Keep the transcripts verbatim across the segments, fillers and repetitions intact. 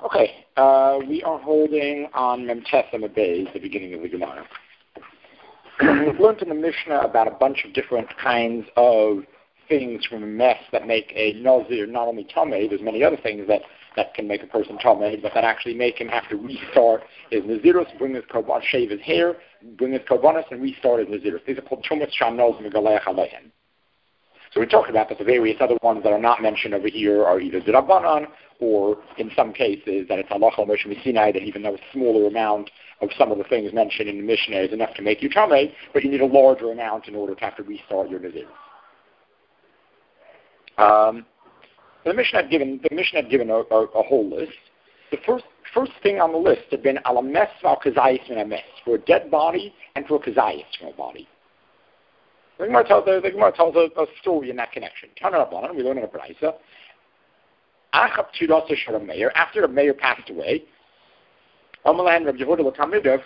Okay, uh, we are holding on Memtes Amabez, the beginning of the Gemara. We've learned in the Mishnah about a bunch of different kinds of things from a mess that make a Nazir not only Tameh, there's many other things that, that can make a person Tameh, but that actually make him have to restart his Nazirus, bring his Korban, shave his hair, bring his Korbanos, and restart his Nazirus. These are called Tumas Shamnoz Megaleach Alehem. So we talked about that the various other ones that are not mentioned over here are either Zirabanan, or in some cases that it's Halacha Moshe Sinai, that even though a smaller amount of some of the things mentioned in the Mishnah is enough to make you Tameh, but you need a larger amount in order to have to restart your Nazir. Um, the Mishnah had given the Mishnah had given a, a, a whole list. The first first thing on the list had been Alames Val Kazayis Min Ames, for a dead body and for a Kazayis from a body. The Gemara tells, the, the Gemara tells a, a story in that connection. We learn in a Braisa. After the mayor passed away, Rabbi Yehuda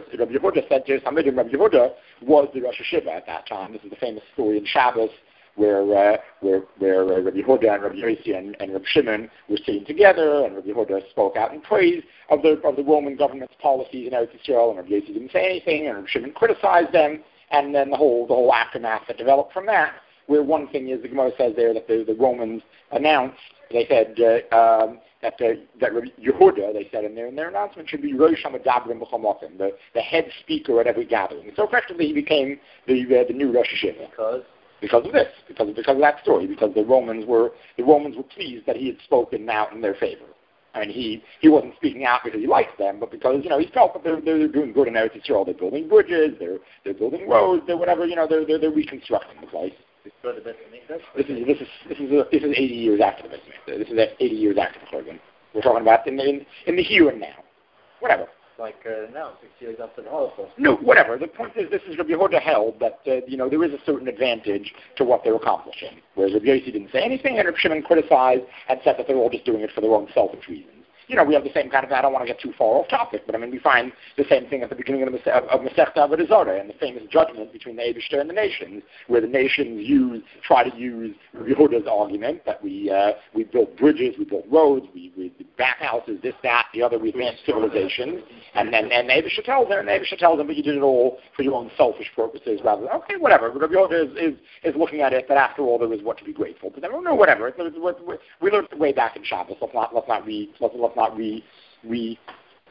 said to Hamidim, Rabbi Yehuda was the Rosh Hashiva at that time. This is the famous story in Shabbos where uh, where, where uh, Rabbi Yehuda and Rabbi Yossi and, and Rabbi Shimon were sitting together, and Rabbi Yehuda spoke out in praise of the of the Roman government's policies in Eretz Yisrael, and Rabbi Yossi didn't say anything, and Rabbi Shimon criticized them. And then the whole the whole aftermath that developed from that, where one thing is, the Gemara says there that the, the Romans announced, they said uh, um, that the, that Yehuda, they said in their in their announcement, should be Rosh Hamadabrim B'Chamotim, the the head speaker at every gathering. And so effectively he became the uh, the new Rosh Hashiva. Because because of this, because of, because of that story, because the Romans were the Romans were pleased that he had spoken out in their favor. I mean, he, he wasn't speaking out because he liked them, but because, you know, he felt that they're, they're doing good in Eretz Yisrael. They're building bridges, they're they're building roads, they're whatever, you know, they're they're, they're reconstructing the place. This is this is this is this is a, this is eighty years after the Mishnah. This is eighty years after the Churban. We're talking about in the in, in the here and now, whatever. Like uh, now, six years after the Holocaust. No, whatever. The point is, this is Rabbi Yehuda held that uh, you know there is a certain advantage to what they're accomplishing, whereas Rabbi Yossi didn't say anything, and Rabbi Shimon criticized and said that they're all just doing it for their own selfish reasons. You know, we have the same kind of, I don't want to get too far off topic, but I mean, we find the same thing at the beginning of, the, of, of Masechta Avodah Zarah and the famous judgment between the Eibishter and the nations, where the nations use, try to use Rabbi Yehuda's argument that we uh, we built bridges, we built roads, we, we bathhouses, this, that, the other, we advanced civilizations, and then and the Eibishter tells them, and the Eibishter tells them, but you did it all for your own selfish purposes, rather than, okay, whatever, but Rabbi Yehuda is, is, is looking at it that after all there is what to be grateful to them. Oh, no, whatever, it's, it's, it's, we learned way back in Shabbos, let's not, let's not read, let's, let's not re, re,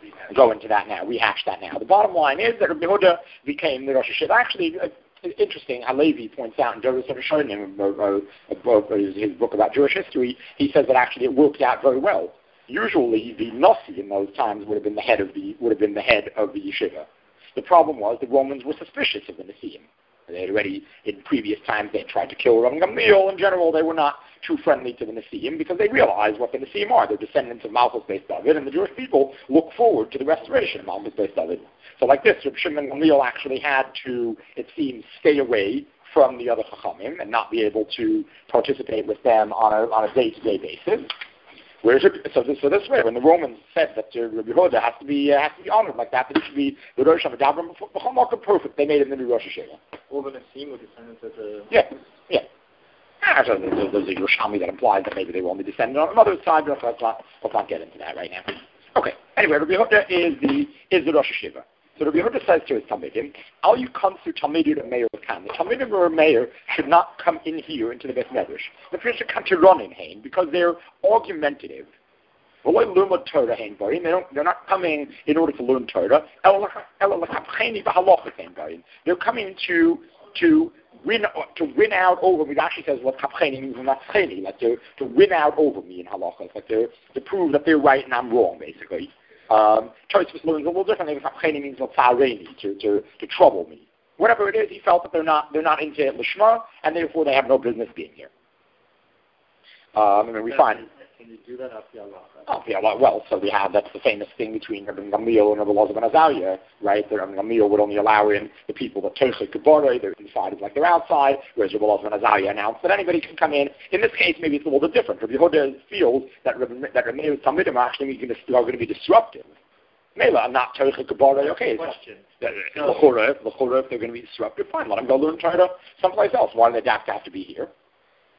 go into that now, rehash that now. The bottom line is that Rabbi Yehuda became the Rosh Hashiva. Actually, uh, interesting, Halevi points out in Doros Hashonim, uh, uh, his book about Jewish history, he says that actually it worked out very well. Usually, the Nasi in those times would have been the head of the would have been the head of the yeshiva. The problem was the Romans were suspicious of the Nasiim. They had already, in previous times, they had tried to kill Rabban Gamliel. In general, they were not too friendly to the Nasiim because they realized what the Nasiim are. They're descendants of Malchus Beis David, and the Jewish people look forward to the restoration of Malchus Beis David. So like this, Rabbi Shimon Gamliel actually had to, it seems, stay away from the other Chachamim and not be able to participate with them on a, on a day-to-day basis. Whereas, so, this, so this way, when the Romans said that uh, Rabbi Yehuda has to be uh, has to be honored like that, that he should be the Rosh Hashanah, B'chol perfect, they made him the new Rosh Hashanah. All the Nasiim were descendants of the... Yeah, yeah. Ah, so there's, there's a Yerushalmi that implies that maybe they were only descended on the mother's side, but let's not, let's not get into that right now. Okay, anyway, Rabbi Yehuda is the, is the Rosh Hashanah. So Rabbi Yehuda says to his Talmidim, all you come through Talmidim and Meir can. The Talmidim or Meir should not come in here into the Beit Medrash. The people should come to Ronin Hain because they're argumentative. They don't, they're not coming in order to learn Torah. They're coming to to win to win out over me. It actually says what kapcheni means, not cheni, like to, to win out over me in halacha, like to, to prove that they're right and I'm wrong, basically. Um, Tosfos learns a little differently. Kapcheni means to, to to trouble me. Whatever it is, he felt that they're not they're not into it lishma, and therefore they have no business being here. Um, and we find. Can you do that after Allah? Oh, yeah, well, well, so we have, that's the famous thing between Rabbi Gamliel and Rabbi Elazar ben Azariah, right? Rabbi Gamliel would only allow in the people that Tochei Kabore, they're inside is like they're outside, whereas Rabbi Elazar ben Azariah announced that anybody can come in. In this case, maybe it's a little bit different. Rabbi Yehuda feels that Rabbi that Rabbi Talmidim are actually going to, are going to be disruptive. Mela, I'm not Tochei Kabore, okay. Question. L'chora, if they're going to be disruptive, fine, let them go learn Torah someplace else. Why do they have to have to be here?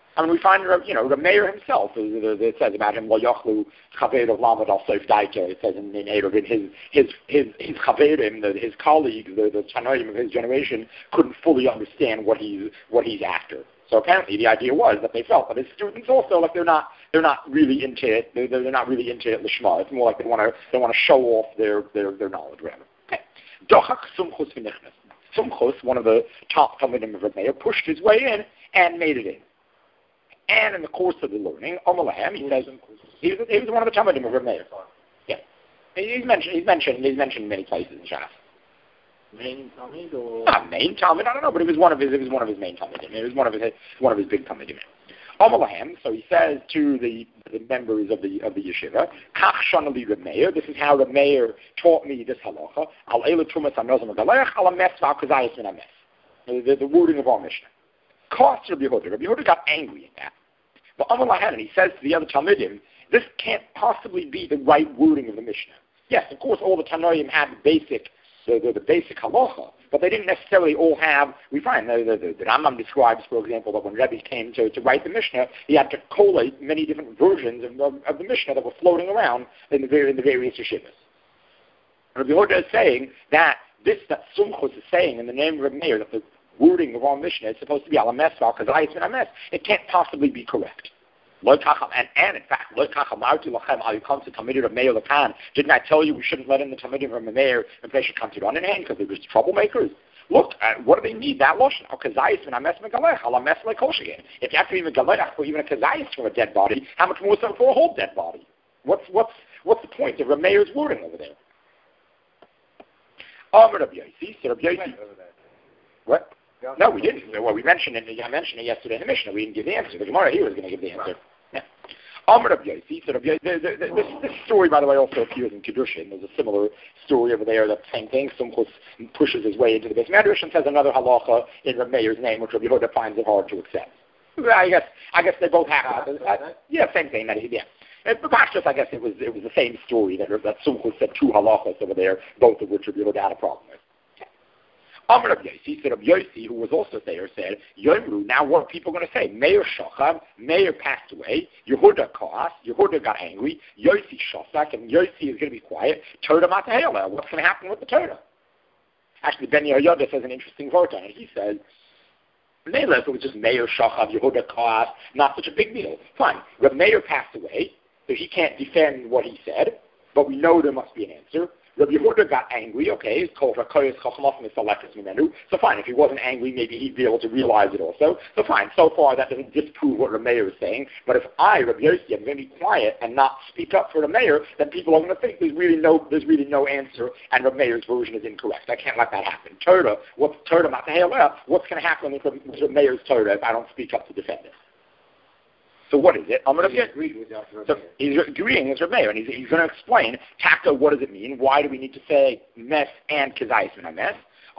I mean, we find, you know, the mayor himself, it says about him, Lo Yochlu Chaver of Lamed al Sof Daika, it says in, in Eruvin, his, his, his, his Chaverim, the, his colleagues, the, the Tanoim of his generation, couldn't fully understand what he's, what he's after. So apparently the idea was that they felt that his students also, like, they're not, they're not really into it, they're, they're not really into it Lishma. It's more like they want to, they want to show off their, their, their knowledge, rather. Okay. Dochak Sumchus V'Nichnas. Sumchus, one of the top Talmidim of Reb Meir, pushed his way in and made it in. And in the course of the learning, Omalahem, he says, he was, he was one of the Talmidim of Reb Meir. Yeah. He's mentioned, he's mentioned, he's mentioned in many places in Shas. Main Talmud or? Not main Talmud, I don't know, but it was one of his, it was one of his main Talmidim. It was one of his, one of his big Talmidim. Omalahem, so he says to the, the members of the of the yeshiva, Kach Shanali Reb Meir, this is how Reb Meir taught me this halacha, Al Eila Tumas HaNozim HaGaleach, Al HaMes VaKazayis Min HaMes. The, the wording of our Mishnah. Cost Rabbi Yehuda. Rabbi Yehuda got angry at that. But Omalahem, he says to the other Talmidim, this can't possibly be the right wording of the Mishnah. Yes, of course, all the Tanoim had the basic, the, the, the basic halacha, but they didn't necessarily all have, we find, the, the, the, the Rambam describes, for example, that when Rebbe came to, to write the Mishnah, he had to collate many different versions of, of, of the Mishnah that were floating around in the, in the various yeshivas. Rabbi Yehuda is saying that this, that Sumchus is saying in the name of Rabbi Meir, that the wording of our Mishnah is supposed to be Alames Val Kazayis Min HaMes, it can't possibly be correct. And, and in fact, didn't I tell you we shouldn't let in the Talmidim of Meir if they should come to run in hand because they're just troublemakers? Look, uh, what do they need? That lotion? If you have to even galech for even a kazayis from a dead body, how much more so for a whole dead body? What's what's what's the point of Reb Meir's wording over there? What? No, we didn't. Well, we mentioned it. I mentioned it yesterday in the Mishnah. We didn't give the answer. The Gemara here was going to give the answer. Yeah. Amr Rabbi Yossi, so Rabbi Yossi, this, this story, by the way, also appears in Kedushin. There's a similar story over there, that same thing. Sumchus pushes his way into the Beis Medrash and says another halacha in Rabbi Meir's name, which Rabbi Yehuda finds it hard to accept. I guess, I guess they both have it. Uh, yeah, same thing. That, yeah. But Pashtus, I guess it was it was the same story that that Sumchus said two halachas over there, both of which Rabbi Yehuda had a problem with. Amr Rabbi Yossi, so Rabbi Yossi, who was also there, said, Yomru, now what are people going to say? Meir Shocham, Meir passed away, Yehuda Koas, Yehuda got angry, Yossi Shosak, and Yossi is going to be quiet, Torah Matahela, what's going to happen with the Torah? Actually, Ben Yehoyada says an interesting word on it. He says, Mela, if it was just Meir Shocham, Yehuda Koas, not such a big deal. Fine, Rabbi Meir passed away, so he can't defend what he said, but we know there must be an answer. Rabbi Yehuda got angry, okay, so fine, if he wasn't angry, maybe he'd be able to realize it also. So fine, so far that doesn't disprove what Rabbi Meir is saying, but if I, Rabbi Yossi, am going to be quiet and not speak up for Rabbi Meir, then people are going to think there's really no there's really no answer and Rabbi Meir's version is incorrect. I can't let that happen. Torah, what's Torah Matahela? What's going to happen with Rabbi Meir's Torah if I don't speak up to defend it? So what is it? I'm going to agreed with that. So he's agreeing with Reb Meir, and he's, he's going to explain, Taka, what does it mean? Why do we need to say mes and kazayis min hames?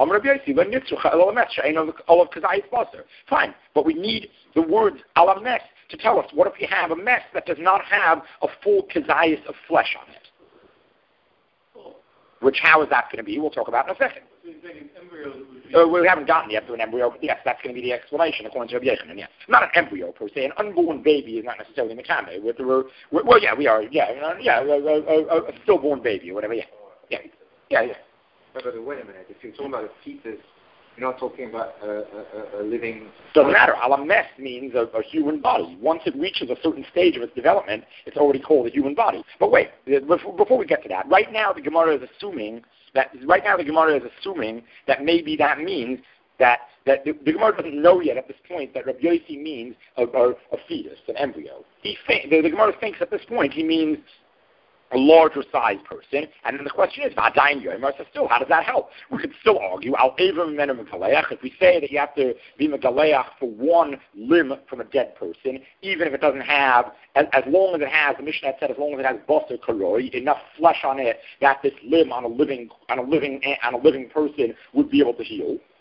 Fine, but we need the words ala mes to tell us, what if you have a mes that does not have a full kazayis of flesh on it? Which, how is that going to be? We'll talk about in a second. Uh, we haven't gotten yet to an embryo, but yes, that's going to be the explanation according to Rabbi Yechanan. Yes, not an embryo per se. An unborn baby is not necessarily mekame. With the, we're, well, yeah, we are. Yeah, uh, yeah, a, a, a, a stillborn baby or whatever. Yeah, yeah, yeah, yeah. But, but wait a minute. If you're talking about a fetus, you're not talking about a, a, a living. Doesn't matter. Alames means a, a human body. Once it reaches a certain stage of its development, it's already called a human body. But wait, before, before we get to that, right now the Gemara is assuming. That right now the Gemara is assuming that maybe that means that, that the, the Gemara doesn't know yet at this point that Rabbi Yossi means a, a, a fetus, an embryo. He think, the, the Gemara thinks at this point he means a larger sized person, and then the question is, V'adayin Yomer, so still, how does that help? We could still argue, Al Ever Menu Megaleach, if we say that you have to be Megaleach for one limb from a dead person, even if it doesn't have, as, as long as it has, the Mishnah said, as long as it has Basar Karoi, enough flesh on it, that this limb on a living, on a living, on a living person would be able to heal.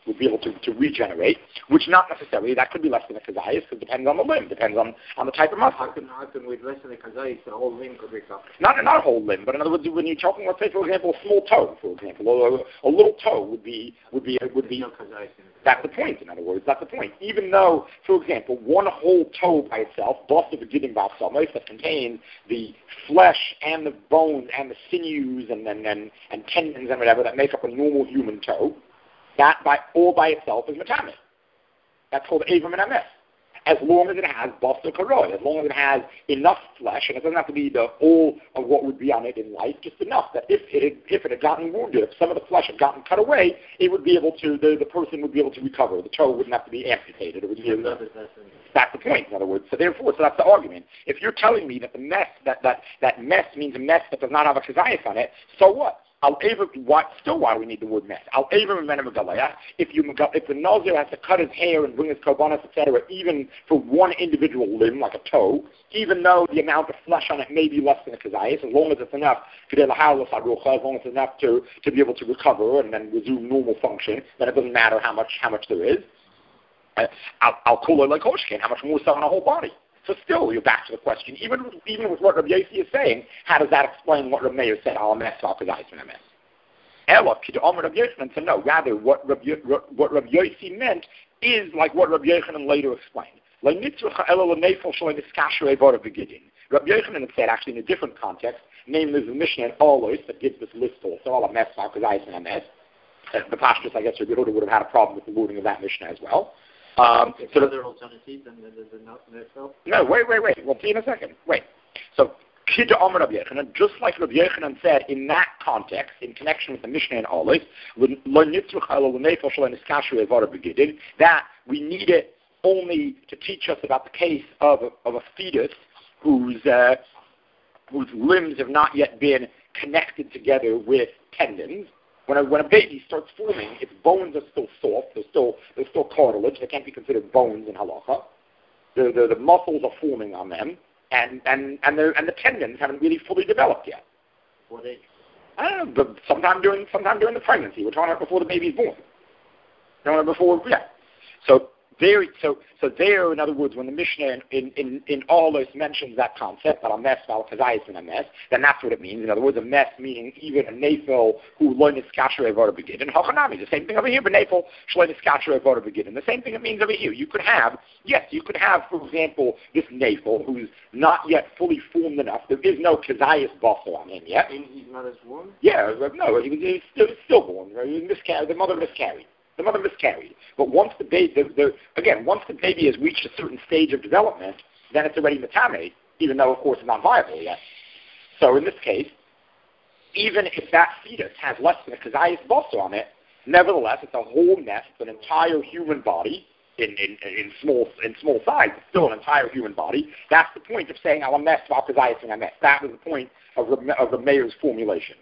would be able to, to regenerate, which not necessarily, that could be less than a kazayas, because it depends on the limb, depends on, on the type of muscle. How can, how can with less than a kazayas, the whole limb could recover? Not, not a whole limb, but in other words, when you're talking, let's say, for example, a small toe, for example, a, a little toe would be, would be, would be, no kazayas in it. That's the point, in other words, that's the point. Even though, for example, one whole toe by itself, bust of a gidding balsamos, that contains the flesh and the bones and the sinews and, and, and, and tendons and whatever that make up a normal human toe, that by all by itself is metame. That's called avim and emes. As long as it has bust or karoi, as long as it has enough flesh, and it doesn't have to be the all of what would be on it in life, just enough that if it had, if it had gotten wounded, if some of the flesh had gotten cut away, it would be able to, the, the person would be able to recover. The toe wouldn't have to be amputated. It would be able to, that's the point, in other words. So therefore, so that's the argument. If you're telling me that the mess, that, that, that mess means a mess that does not have a kazayas on it, so what? I'll ever, what, still why do we need the word mess? I'll ever remember Galaya. If you, if the Nazir has to cut his hair and bring his korbanos, et cetera, even for one individual limb, like a toe, even though the amount of flesh on it may be less than a kazayas, as long as it's enough, as long as it's enough to, to be able to recover and then resume normal function, then it doesn't matter how much, how much there is. Uh, I'll, I'll call it like Hoshkin, how much more is on a whole body? So still, you're back to the question, even with, even with what Rabbi Yossi is saying, how does that explain what Rabbi Meir said, Al Emes, Al Kazayis, and Emes? Ella, Peter Omer Rabbi Yochanan said, no, rather, what Rabbi, what Rabbi Yossi meant is like what Rabbi Yochanan later explained. Rabbi Yochanan said, actually in a different context, namely there's a Mishnah in Olos that gives this list also, Al Emes, Al Kazayis, and Emes. The Pashtus, I guess, Rabbi Yehuda would have had a problem with the wording of that Mishnah as well. Um, so other alternatives than the no, no, wait, wait, wait. We'll see in a second. Wait. So, Kidda Omer Rabbi Yochanan, just like Rabbi Yochanan said in that context, in connection with the Mishnah and Olis, that we need it only to teach us about the case of a, of a fetus whose uh, whose limbs have not yet been connected together with tendons. When a, when a baby starts forming, its bones are still soft. They're still, they're still cartilage. They can't be considered bones in halacha. The, the, the muscles are forming on them, and, and, and, the, and the tendons haven't really fully developed yet. What age? I don't know, but sometime during, sometime during the pregnancy. We're talking about before the baby's born. We're talking about before, yeah. So, There, so, so there, in other words, when the Mishnah in, in, in Olos mentions that concept, that a mess, val kazayis and a mess, then that's what it means. In other words, a mess meaning even a nafil who learned his kasher evar begin. And Hachanami, the same thing over here, but nafil shlein his kasher evar begin. And the same thing it means over here. You could have, yes, you could have, for example, this nafil who's not yet fully formed enough. There is no kazayis basar on him yet. In his mother's womb? Yeah, no, he was, he was still stillborn. He was miscarried. The mother miscarried. The mother miscarried. But once the baby, the, the, again, once the baby has reached a certain stage of development, then it's already metame, even though, of course, it's not viable yet. So in this case, even if that fetus has less than a kazayas basar on it, nevertheless, it's a whole nest, an entire human body, in, in, in small in small size, it's still an entire human body. That's the point of saying, I'll mess, I'll kazayas, and I mess. That was the point of the, of the mayor's formulation.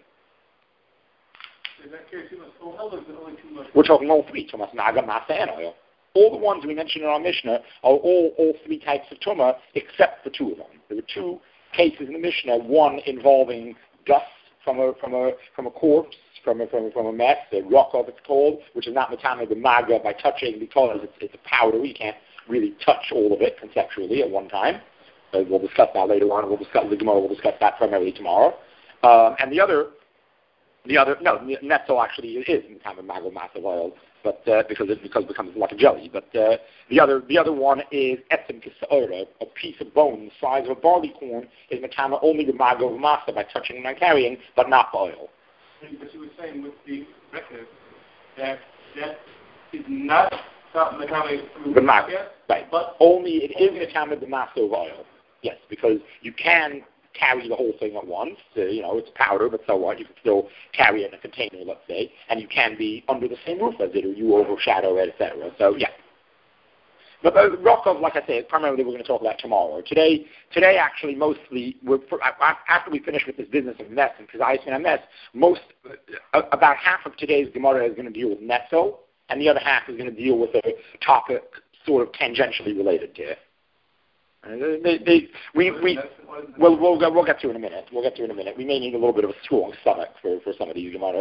In that case, you must all others, but only too much. We're talking all three, Tumas, Naga, Masa, and Oil. All the ones we mentioned in our Mishnah are all, all three types of Tumah, except for two of them. There were two cases in the Mishnah, one involving dust from a from a from a corpse, from a from a, from a mess, a Yakov it's called, which is not Matame the Maga by touching because it's, it's a powder. You can't really touch all of it conceptually at one time. Uh, we'll discuss that later on. We'll discuss the Gemara. We'll discuss that primarily tomorrow. Um, and the other. The other, no, netzel actually is in kind of mago massive oil, but uh, because it because it becomes like a jelly. But uh, the other the other one is etzem kisaora, a piece of bone the size of a barley corn is matama only the mago masa by touching and carrying, but not oil. But you were saying with the record that that is not matama the mago, right? But only it is matama the masa of oil. Yes, because you can carry the whole thing at once. Uh, you know, it's powder, but so what? You can still carry it in a container, let's say, and you can be under the same roof as it, or you overshadow it, et cetera. So, yeah. But uh, Rokov, like I said, primarily we're going to talk about tomorrow. Today, today actually, mostly, we're, after we finish with this business of mess and kazayis and mess, most, uh, about half of today's Gemara is going to deal with netzo, and the other half is going to deal with a topic sort of tangentially related to it. And they, they, we, we, well, we'll, we'll get to in a minute. We'll get to in a minute. We may need a little bit of a strong stomach for, for some of these Gemaras.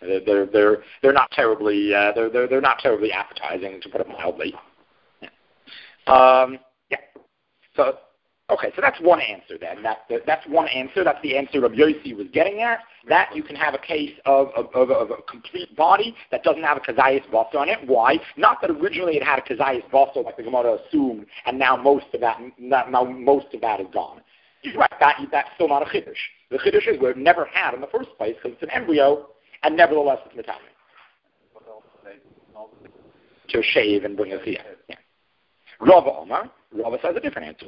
They're they're they're not terribly uh, they're they're they're not terribly appetizing, to put it mildly. Yeah. Um, yeah. So okay, so that's one answer then. That, that that's one answer. That's the answer Rabbi Yossi was getting at. That you can have a case of of, of, of a complete body that doesn't have a kazayis vaso on it. Why? Not that originally it had a kazayis vaso like the Gemara assumed, and now most of that now most of that is gone. You're right. That that's still not a chiddush. The chiddush is where it never had in the first place because it's an embryo. And nevertheless, it's metame. To shave and bring a here. Yeah. Rava Omar, Rava says a different answer.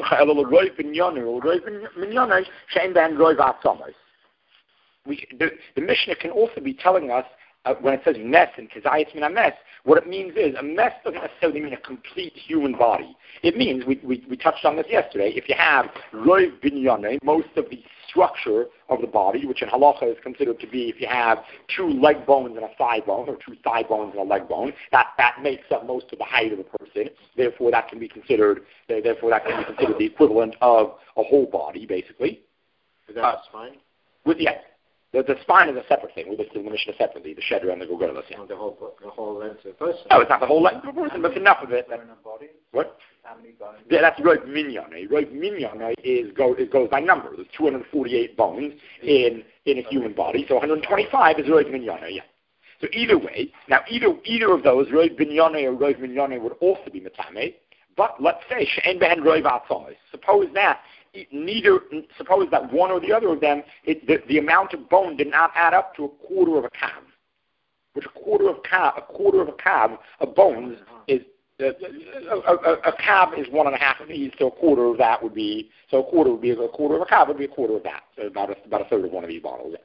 We, the, the Mishnah can also be telling us, uh, when it says mes and kazayis min mes, what it means is, a mes doesn't necessarily mean a complete human body. It means, we, we, we touched on this yesterday, if you have roiv binyane, most of the structure of the body, which in halacha is considered to be if you have two leg bones and a thigh bone, or two thigh bones and a leg bone, that, that makes up most of the height of the person. Therefore, that can be considered. Therefore, that can be considered the equivalent of a whole body, basically. Is that uh, spine? With yeah, the, the spine is a separate thing. We listed in the Mishnah separately, the shedder and the gogurlas. Yeah. Oh, the whole the whole length of the person. No, it's not the whole length of the person, but it's enough of it. That, body? What? How many bones? Yeah, that's roiv minyane. Roiv minyane is go it goes by number. There's two hundred forty-eight bones in in a human body, so one hundred twenty-five is roiv minyane. Yeah. So either way, now either either of those, roiv binyane or roiv minyane, would also be metame. But let's say she'en behen roiv atzamos. Suppose that neither. Suppose that one or the other of them, it, the, the amount of bone did not add up to a quarter of a calf. Which a quarter of calf, a quarter of a calf of bones is. A, a, a, a cab is one and a half of these, so a quarter of that would be, so a quarter would be, a quarter of a cab would be a quarter of that, so about a, about a third of one of these bottles.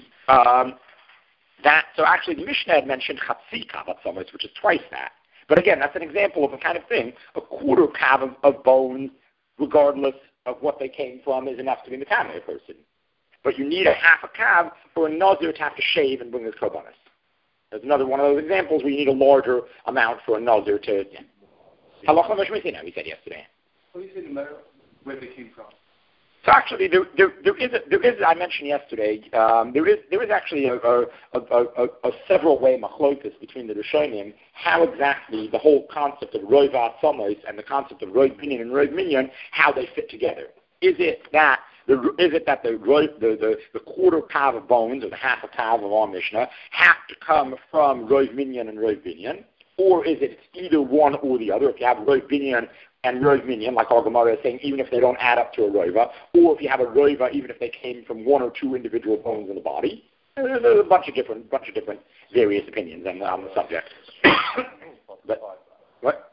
Um, that, so actually the Mishnah had mentioned chatzi cab atzamos, which is twice that. But again, that's an example of a kind of thing, a quarter cab of, of bones, regardless of what they came from, is enough to be metame a person. But you need a half a cab for a nazir to have to shave and bring his korbanos. There's another one of those examples where you need a larger amount for a nazir to. Halacha mashmitina, we said yesterday. What do you say the matter where they came from? So actually, there, there, there is, a, there is. I mentioned yesterday. Um, there is, there is actually a, a, a, a, a several way machlokas between the Rishonim how exactly the whole concept of roiv atzamos and the concept of roiv binyan and roiv minyan, how they fit together. Is it that The, is it that the, the, the, the quarter kav of bones, or the half a kav of our Mishnah, have to come from Roiv Minyan and Roiv Binyan? Or is it either one or the other? If you have Roiv Binyan and Roiv Minyan, like our Gemara is saying, even if they don't add up to a Roiva, or if you have a Roiva, even if they came from one or two individual bones in the body, there's a bunch of different, bunch of different various opinions on, on the subject. But, what?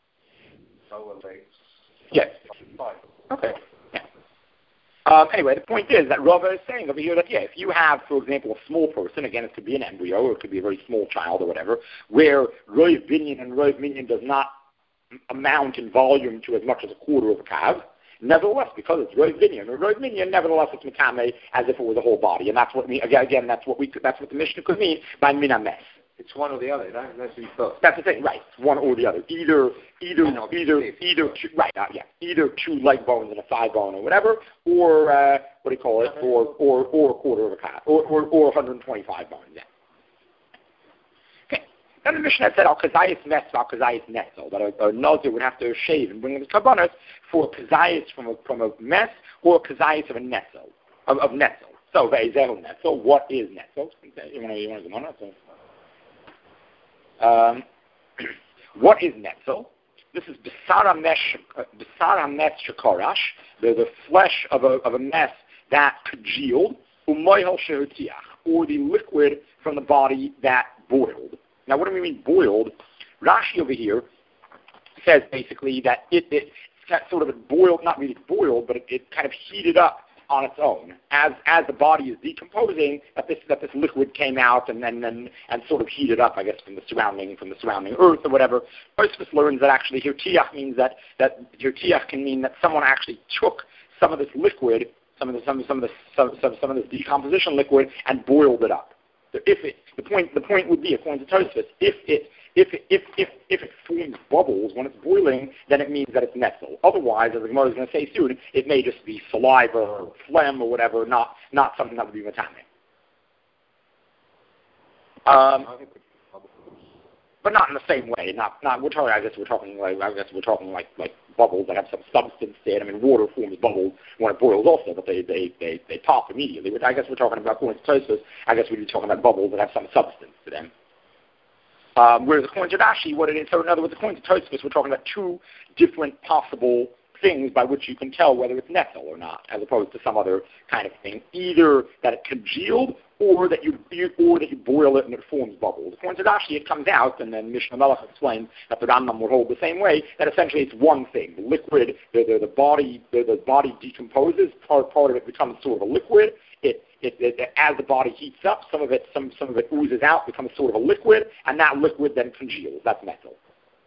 Yes. Okay. Um, anyway, the point is that Rava is saying over here that, yeah, if you have, for example, a small person, again, it could be an embryo, or it could be a very small child or whatever, where Roiv Binyan and Roiv Minyan does not amount in volume to as much as a quarter of a calf, nevertheless, because it's Roiv Binyan or Roiv Minyan, nevertheless it's Metame as if it was a whole body. And that's what, we, again, again, that's what we could, that's what the Mishnah could mean by Minames. It's one or the other. That, that's what you thought. That's the thing, right? It's one or the other. Either, either, know, either, either. Two, right? Uh, yeah. Either two leg bones and a thigh bone, or whatever, or uh, what do you call it? Or, or, or a quarter of a calf, or, or, or one hundred twenty-five bones. Yeah. Okay. Then the Mishnah said, "Al kazayis mes, al kazayis netzel." That a, a nazir would have to shave and bring in his karbanos for a kazayis from a from a mes or a kazayis of a netzel of, of netzel. So ve'ezehu netzel. What is netzel? You want to you want to go on? So. Um, what is netzel? This is Besara mesh, Besara mesh shekorash, the the flesh of a of a mess that congealed, umoyhel shehutiach, or the liquid from the body that boiled. Now, what do we mean boiled? Rashi over here says basically that it it got sort of a boiled, not really boiled, but it, it kind of heated up on its own as as the body is decomposing. That this that this liquid came out and then and, and sort of heated up, I guess, from the surrounding from the surrounding earth or whatever. Tosfos learns that actually hirtiach means that that hirtiach can mean that someone actually took some of this liquid, some of the some some of the some, some, some of this decomposition liquid, and boiled it up. So if it the point the point would be, according to Tosfos, if it If it, if, if, if it forms bubbles when it's boiling, then it means that it's netzel. Otherwise, as the Gemara is going to say soon, it may just be saliva or phlegm or whatever, not, not something that would be metame. Um, but not in the same way. Not, not. We're talking. I guess we're talking like. I guess we're talking like like bubbles that have some substance in them. I mean, water forms bubbles when it boils, also, but they they they, they pop immediately. Which I guess we're talking about according to Tosfos. I guess we'd be talking about bubbles that have some substance to them. Um, whereas according to Rashi, what it is. So in other words, according to Tosfos, we're talking about two different possible things by which you can tell whether it's netzel or not, as opposed to some other kind of thing. Either that it congealed, or that you, you or that you boil it and it forms bubbles. According to Rashi, it comes out, and then Mishnah Melech explains that the Rambam would hold the same way. That essentially it's one thing. The liquid, the the, the body, the, the body decomposes. Part part of it becomes sort of a liquid. It, it, it as the body heats up, some of it some some of it oozes out, becomes sort of a liquid, and that liquid then congeals. That's netzel.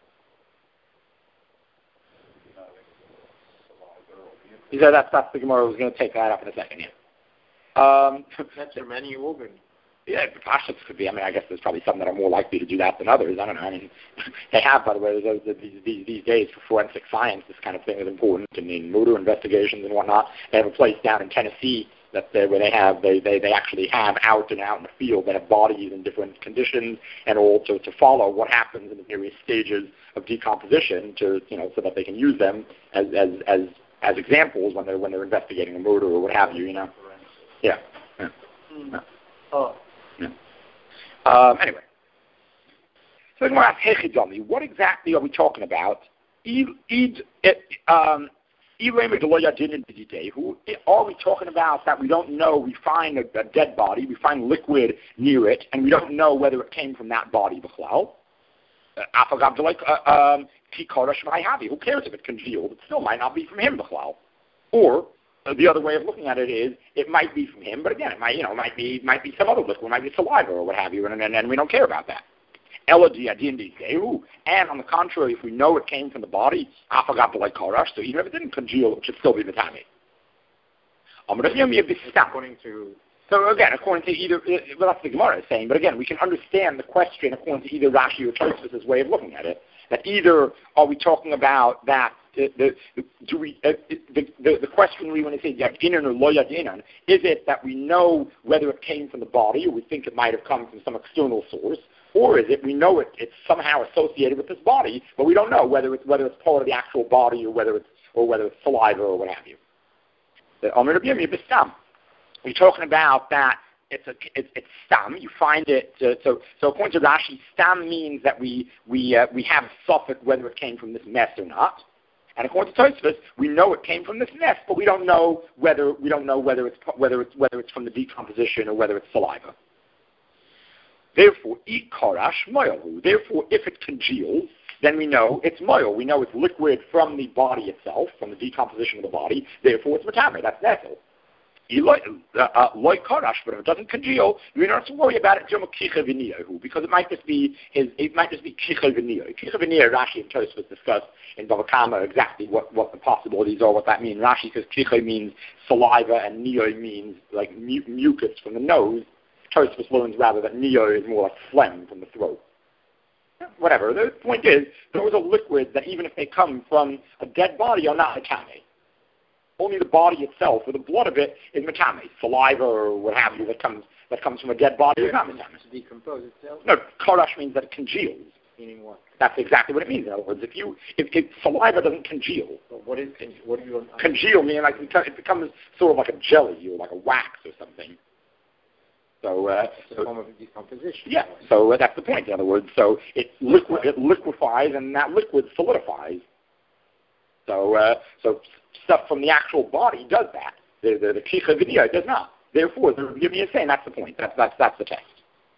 He said that's, that's the Gemara. Was going to take that up in a second. Yeah. Um, that's for many organs. Yeah, Pashas could be. I mean, I guess there's probably some that are more likely to do that than others. I don't know. I mean, they have, by the way, those, these, these, these days for forensic science, this kind of thing is important. I mean, murder investigations and whatnot. They have a place down in Tennessee that they, where they have they, they, they actually have out and out in the field that have bodies in different conditions, and also to follow what happens in the various stages of decomposition, to you know, so that they can use them as as as as examples when they're when they're investigating a murder or what have you, you know. Yeah. yeah. yeah. Oh. yeah. Um, anyway, so I'm going to ask Hechidami, what exactly are we talking about? Um, who are we talking about that we don't know? We find a, a dead body, we find liquid near it, and we don't know whether it came from that body, b'chlal. Uh, um, Who cares if it congealed? It still might not be from him, b'chlal. Or uh, the other way of looking at it is, it might be from him, but again, it might, you know, might be, might be some other liquid, it might be saliva or what have you, and, and, and we don't care about that. And on the contrary, if we know it came from the body, so even if it didn't congeal, it should still be metame. According to So again, according to either, well, that's the Gemara is saying, but again, we can understand the question according to either Rashi or Tosfos' way of looking at it. That either are we talking about that the the do we uh, the, the the question we want to say yadinan or lo yadinan, is it that we know whether it came from the body or we think it might have come from some external source, or is it we know it it's somehow associated with this body, but we don't know whether it's whether it's part of the actual body or whether it's or whether it's saliva or what have you. The Amr Rabbi Yirmiyah b'stam. We're talking about that. It's a it's, it's stam. You find it. Uh, so so according to Rashi, stam means that we we uh, we have a suffix whether it came from this mess or not. And according to Tosfos, we know it came from this mess, but we don't know whether we don't know whether it's whether it's whether it's from the decomposition or whether it's saliva. Therefore, eat karash moyahu. Therefore, if it congeals, then we know it's moyal. We know it's liquid from the body itself, from the decomposition of the body. Therefore, it's metamer. That's netzel. Like uh, karash, but if it doesn't congeal, you don't have to worry about it because it might just be his. It might just be kicha v'niyo. Kicha v'niyo, Rashi and Tosfos discussed in Bava Kama exactly what, what the possibilities are, what that means. Rashi says kicha means saliva and niyo means like mu- mucus from the nose. Tosfos learns rather that niyo is more like phlegm from the throat. Whatever. The point is, those are liquids that even if they come from a dead body are not metame. Only the body itself, or the blood of it, is metame. Saliva or what have you that comes that comes from a dead body is not metame. To decompose itself? No, karash means that it congeals. Meaning what? That's exactly what it means. In other words, if you if, if saliva doesn't congeal, well, what is what do you congeal? Meaning like it becomes sort of like a jelly or like a wax or something. So, uh, it's a form of decomposition. Yeah. So uh, that's the point. In other words, so it liquid it liquefies and that liquid solidifies. So, uh, so stuff from the actual body does that. The the, the kicha v'niyo does not. Therefore, the Rabbi Yirmiyah is saying that's the point. That's that's that's the text.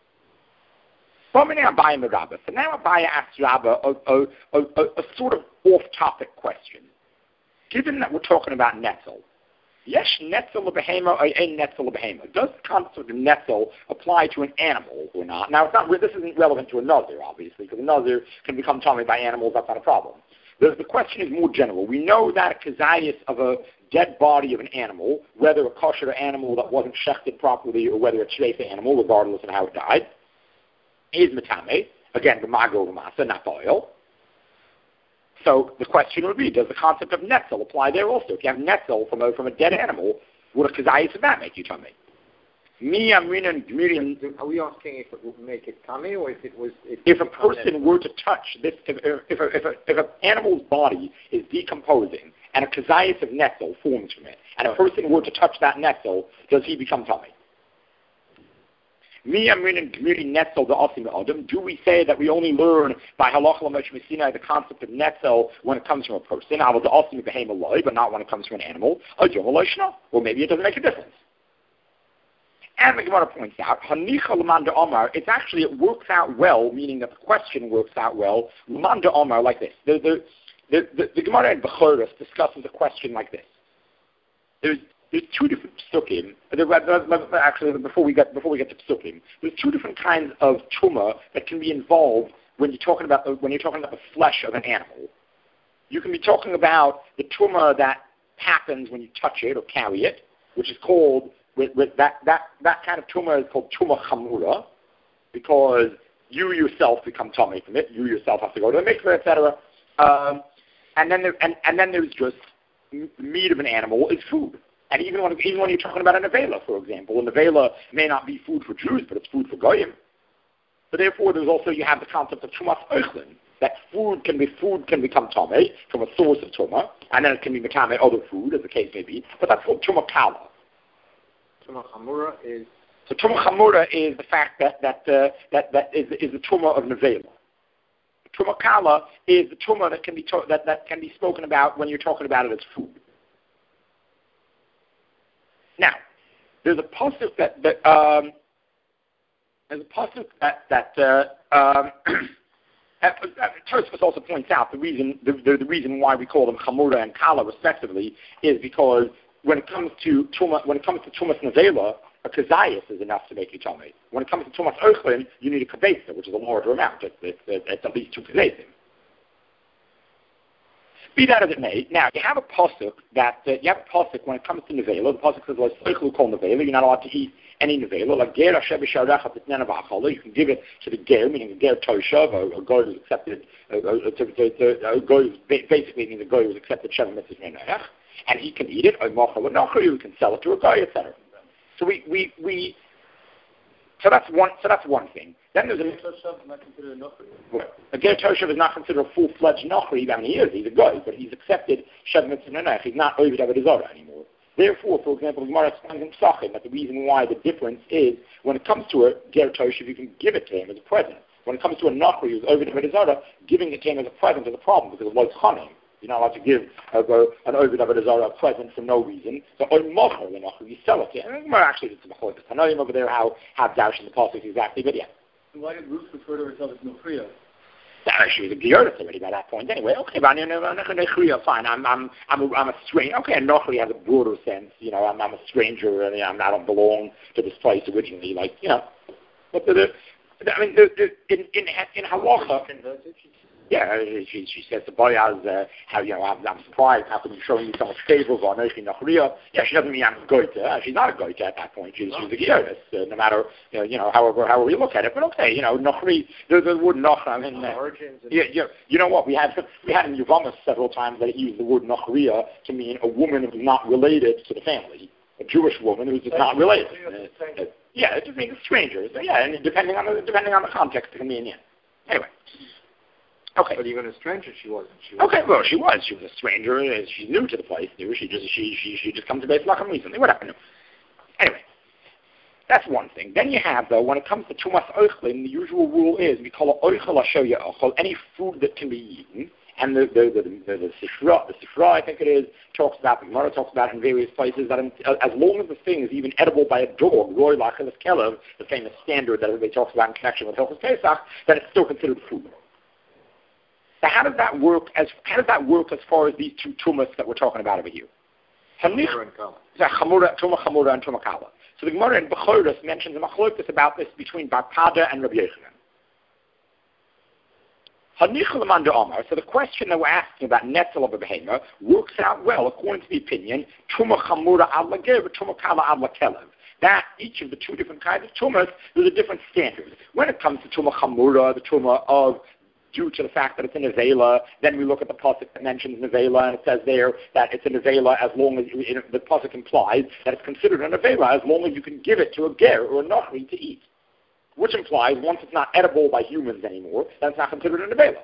So now Abaya asks Rabba a, a, a, a, a sort of off-topic question. Given that we're talking about netzel, yes, netzel l'behema or a netzel l'behema. Does the concept of netzel apply to an animal or not? Now, it's not. This isn't relevant to a nazir, obviously, because a nazir can become tummy by animals. That's not a problem. The, the question is more general. We know that a kazayas of a dead body of an animal, whether a kosher animal that wasn't shechted properly or whether it's shreifa animal, regardless of how it died, is metame. Again, the mago v'masa, not the oil. So the question would be, does the concept of netzel apply there also? If you have netzel from a, from a dead animal, would a kazayas of that make you tummy? Mi amrinan gmirin. Are we asking if it would make it tummy or if it was... If, if a person were to touch this, if, if, a, if, a, if an animal's body is decomposing and a kazayas of netzel forms from it, and a person were to touch that netzel, does he become tummy? Mi amrinan gmirin netzel the asim adam. Do we say that we only learn by halacha l'moshe Sinai the concept of netzel when it comes from a person, but not when it comes from an animal? Or maybe it doesn't make a difference. And the Gemara points out, Hanicha Lamanda Omar, it's actually, it works out well, meaning that the question works out well, Lamanda Omar, like this. The, the, the, the, the Gemara in Bechoros discusses a question like this. There's, there's two different psukim, actually, before we get, before we get to psukim, there's two different kinds of tumah that can be involved when you're talking about the, when you're talking about the flesh of an animal. You can be talking about the tumah that happens when you touch it or carry it, which is called With, with that, that, that kind of tumah is called tumah chamura, because you yourself become tummy from it. You yourself have to go to the mikveh, et cetera. Um, and then there, and, and then there's just meat of an animal is food. And even when even when you're talking about a nevela, for example, a nevela may not be food for Jews, but it's food for goyim. So therefore, there's also you have the concept of tumas oichlin, that food can be food can become tumah from a source of tumah, and then it can be metame other food, as the case may be. But that's called tumah kala. Tumah chamura is so tumah chamura is the fact that that uh, that that is is the tumah of nevela. Tumah kala is the tumah that can be to- that that can be spoken about when you're talking about it as food. Now, there's a pasuk that that um, there's a pasuk that that uh, um, Tosfos also points out the reason the, the the reason why we call them chamura and kala respectively is because when it comes to tuma, when it comes to tumas nevela, a kazayas is enough to make you tummy. When it comes to tumas ochlin, you need a kabesa, which is a larger amount. It's, it's, it's at least two kazesim. Be that as it may, now you have a pasuk that uh, you have a pasuk when it comes to nevela. The pasuk says "Loichlu kol nevela." You're not allowed to eat any nevela. Like ger asher b'sharecha b'tnena v'achala. You can give it to the ger, meaning a ger toshav, a guy who's accepted. A, a, a, a guy who's basically meaning the guy who's accepted shavim mitzvah menach, and he can eat it. Or mocha v'nocher, you can sell it to a guy, et cetera. So we we we. So that's one. So that's one thing. Then there's a a ger toshav is not considered a full-fledged nochri. I mean, he is. He's a guy, but he's accepted shavim mitzvah menach. He's not ovid avodah anymore. Therefore, for example, the Gemara explains in Psachim that the reason why the difference is when it comes to a ger toshav, you can give it to him as a present. When it comes to a nochri who's ovid avodah, giving it to him as a present is a problem because of lois chanim. You're not allowed to give a, a, an ovid avodah a present for no reason. So on mocher the nochri, you sell it to him. And actually, it's a machlokes. I know him over there how how Daush in the pasuk exactly, but yeah. Why did Ruth refer to herself as Nochriya? She was a Geonis already by that point. Anyway, okay, but I'm not fine. I'm I'm I'm a, I'm a stranger. Okay, and Nochri has a broader sense. You know, I'm I'm a stranger and I'm, I don't belong to this place originally. Like you know, but the, the I mean, the, the, in in in halacha. Yeah, she she says to Boyaz, uh, how, you know, I'm, I'm surprised, how come you're showing me so much favors on Nochi Nachriya? Yeah, she doesn't mean I'm a goita. Uh, she's not a goita at that point. She's, she's a Gionis, uh, no matter, you know, you know, however, however you look at it. But okay, you know, Nachri, the, the word Nach, I mean, uh, yeah, yeah, you know what, we had, we had in Yuvamas several times that it used the word Nachriya to mean a woman who was not related to the family. A Jewish woman who's just not related. Uh, uh, yeah, it just means a stranger. So, yeah, and depending on the, depending on the context, it can mean, yeah. Anyway. Okay. But even a stranger, she wasn't. She wasn't. Okay, well, she was. She was a stranger. She's new to the place. New. She just she she she just come to Beit Lachem recently. Whatever. No. Anyway, that's one thing. Then you have though, when it comes to tumas oichlin, the usual rule is we call it oichel asher ya'achol, any food that can be eaten. And the the the the, the sifra, the sifra, I think it is, talks about the Gemara talks about in various places that in, as long as the thing is even edible by a dog, roy lacheles kelev, the famous standard that everybody talks about in connection with Hilchos Pesach, then it's still considered food. So how does that work? As how does that work as far as these two tumas that we're talking about over here? Chamura and kala. Chamura, tuma chamura and tuma kala. So the Gemara in Bechoros mentions a machlokes about this between Bar Pada and Rabbi Yochanan. Hanichul Amanda Omar. So the question that we're asking about netzel of a behema works out well according to the opinion tuma chamura ad lager, tuma kala ad lakelev. That each of the two different kinds of tumas, there's a different standard. When it comes to tuma chamura, the tuma of due to the fact that it's a nevela. Then we look at the pasuk that mentions nevela, and it says there that it's a nevela as long as you, the pasuk implies that it's considered a nevela as long as you can give it to a ger or a nachri to eat, which implies once it's not edible by humans anymore, then it's not considered a nevela.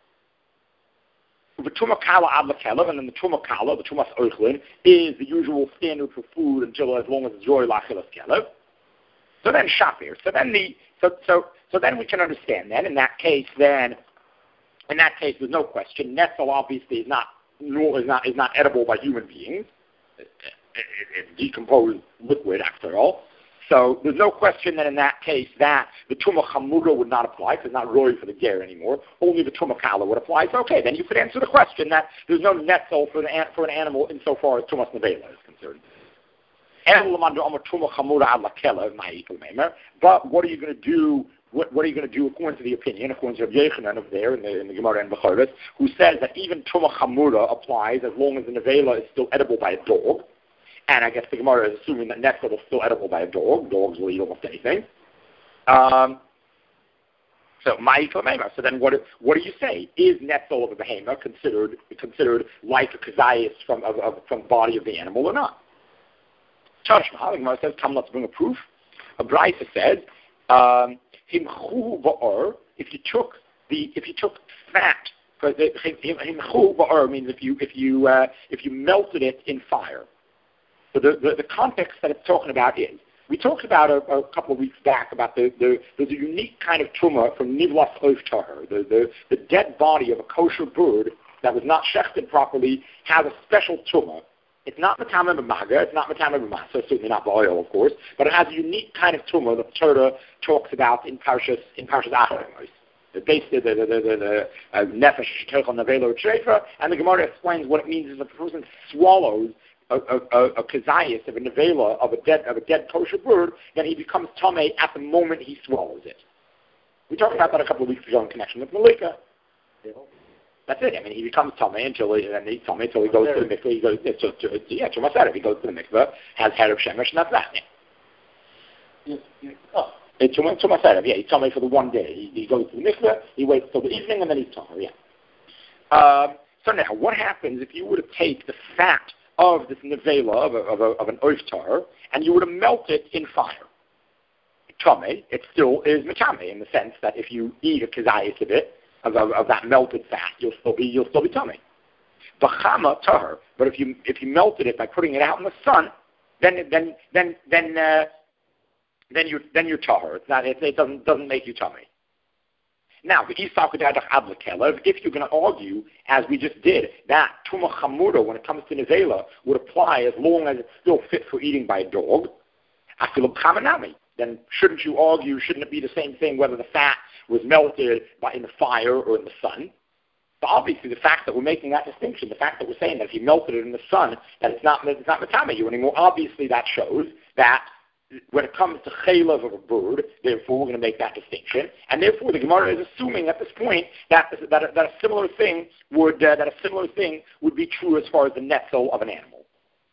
The Tumah Kala Ad Lakelev, and then the Tumah Kala, the Tumas Oichlin, is the usual standard for food until as long as it's Roy Lachilas Kelev. So then Shafir. So then the so so so then we can understand that in that case then in that case there's no question. Netzel obviously is not nor is not is not edible by human beings. It, it, it's decomposed liquid after all. So there's no question that in that case that the Tumah Chamura would not apply because it's not Roy for the ger anymore. Only the Tumah Kala would apply. So okay, then you could answer the question that there's no netzel for, the, for an animal insofar as Tumas Nevela is concerned. But what are you going to do? What, what are you going to do according to the opinion, according to Rabbi Yochanan over there in the, in the Gemara and Bechoros, who says that even Tumah Chamura applies as long as the Nevela is still edible by a dog? And I guess the Gemara is assuming that netzel is still edible by a dog. Dogs will eat almost anything. Um, so, so then what, what do you say? Is netzel of a behema considered considered like a kazayas from of, of, from the body of the animal or not? Tashma, the Gemara says, come, let's bring a proof. A Brisa says, um, if you took the if you took fat, himchu ba'or means if you if you uh, if you melted it in fire. So the, the, the context that it's talking about is, we talked about a, a couple of weeks back about the, the there's a unique kind of tumah from nivlas oif tahar. The, the the dead body of a kosher bird that was not shechted properly has a special tumah. It's not matama b'maga, it's not matama b'masa, certainly not b'oil, of course, but it has a unique kind of tumah that the Torah talks about in Parshas in Parshas Acharemos. The base, the the the the uh, nefesh shetochel nevela treifa, and the Gemara explains what it means is a person swallows a a, a, a kazayas of a nevela of a dead of a dead kosher bird, then he becomes tamei at the moment he swallows it. We talked about that a couple of weeks ago in connection with Malika. That's it. I mean, he becomes tamei until he and he's tamei until he goes to the mikveh. He goes to, to, to yeah, to Maserev. He goes to the mikveh, has hair of shemesh, and that's that. Yeah. Yeah. Oh. It's to Maserev. Yeah, he's tamei for the one day. He, he goes to the mikveh. He waits till the evening, and then he's tamei. Yeah. Um, so now, what happens if you were to take the fat of this nevela, of, a, of, a, of an oiftar, and you were to melt it in fire? Tamei, it still is metame in the sense that if you eat a kazayas of it, of, of, of that melted fat, you'll still be you'll still be tamei. B'chama tahar, but if you if you melted it by putting it out in the sun, then then then then uh, then you then you're tahar. It's not it, it doesn't doesn't make you tamei. Now, the if you're going to argue, as we just did, that Tumah Chamura, when it comes to Nevela, would apply as long as it's still fit for eating by a dog, then shouldn't you argue, shouldn't it be the same thing whether the fat was melted by, in the fire or in the sun? So obviously the fact that we're making that distinction, the fact that we're saying that if you melted it in the sun, that it's not, it's not Matame you anymore, obviously that shows that when it comes to chaylev of a bird, therefore we're going to make that distinction, and therefore the Gemara is assuming at this point that that, that a similar thing would uh, that a similar thing would be true as far as the netzel of an animal.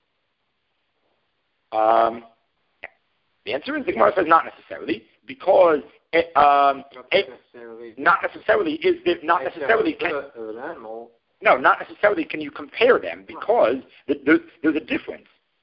Um, the answer is the Gemara says not necessarily, because it, um, not, it, necessarily. not necessarily is it not necessarily can, of an animal. No, not necessarily can you compare them, because there's, there's a difference.